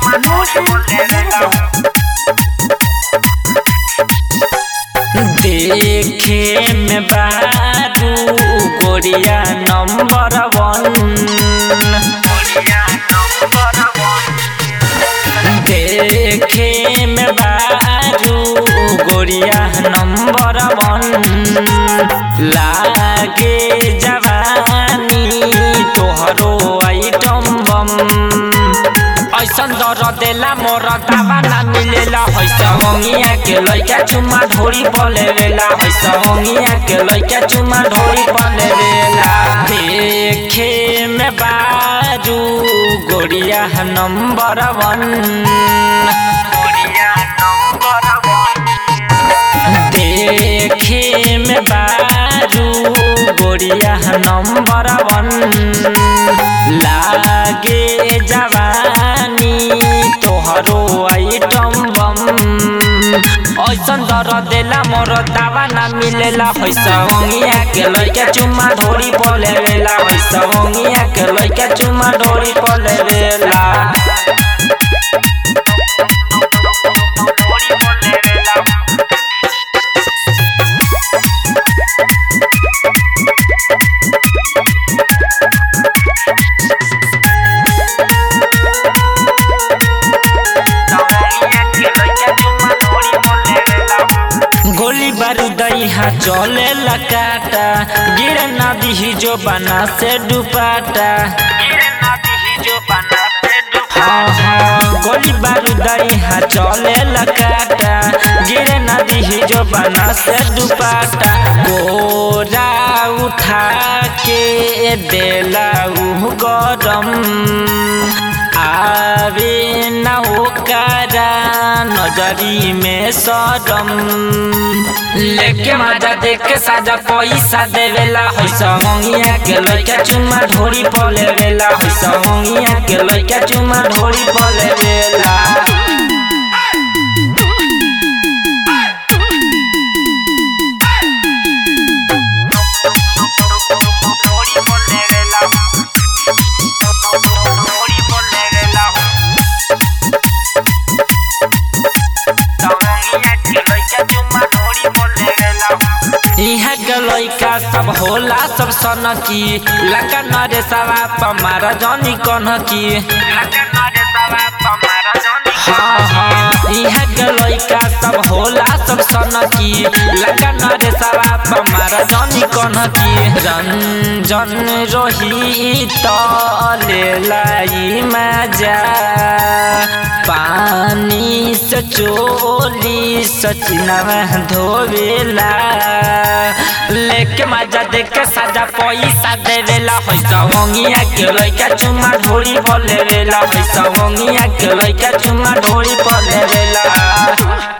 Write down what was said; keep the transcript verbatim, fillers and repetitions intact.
देखे में बारू गोरिया नंबर वन, देखे में बारू गोरिया नंबर वन, लागे जवानी तोहरो आइटम बम। ऐसन दर देला मोर दावा ना मिलेला, ऐसा होंगिया के लइका चुमा ढोरी पलेला, ऐसा होंगिया के लइका चुमा ढोरी पलेला। देखे में बारू गोरिया नंबर वन, देखे में बारू गोरिया नंबर वन, लागे जवानी तोहरो आइटम बम। ऐसन दर देला मोर दावा ना मिलेला, ऐसा होंगिया के लइका चुमा ढोरी पलेला, ऐसा होंगिया के लइका चुमा ढोरी पलेला। गोली बारूद यहाँ चले लकाटा, गिरे ना दिही जो बना से दुपाटा। हाँ हाँ गोली बारूद यहाँ चले लकाटा, गिरे ना दिही जो बना से दुपाटा। गोरा उठा के देला उ गरम, आवे ना ओकरा नजरी में शरम। लेके मजा देख के साजा पैसा देवेला, ऐसा होंगिया के लइका चुमा ढोरी पलेला, ऐसा होंगिया के लइका चुमा ढोरी पलेला। यहाँ के लइका सब होला सब सनकी, लका नरे सवा पमारा जानी कनकी। हाँ हाँ यहाँ के लइका सब होला सब सनकी, लका नरे सवा पमारा जानी कनकी। रंजन रोही तो लेलाई मजा, पानी से चोली सचिनवा धोवेला। लेके मजा देख के साजा पैसा देवेला, ऐसा होंगिया के लइका चुमा ढोरी पलेला, ऐसा होंगिया के लइका चुमा ढोरी पलेला।